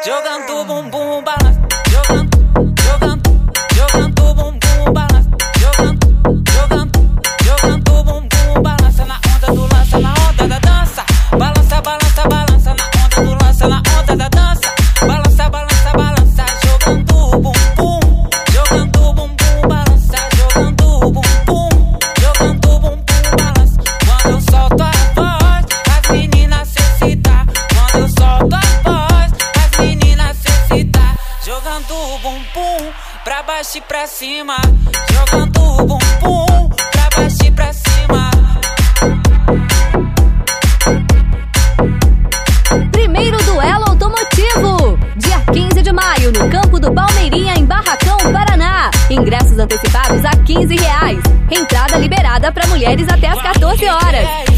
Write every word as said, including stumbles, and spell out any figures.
jogando bumbum balança, jogando, jogando, jogando bumbum balança, jogando, jogando, jogando bumbum balança na onda do lança, na onda da dança, balança, balança, balança na onda do lança, na onda da dança, balança, balança, balança, jogando bumbum, jogando bumbum balança, jogando bumbum, jogando bumbum balança. Quando eu solto a voz, as meninas se excitam. Quando eu solto a voz, as meninas se excitam. Jogando o bumbum pra baixo e pra cima, jogando o bumbum pra baixo e pra cima. Primeiro duelo automotivo, dia quinze de maio, no campo do Palmeirinha, em Barracão, Paraná. Ingressos antecipados a quinze reais. Entrada liberada para mulheres até as quatorze horas.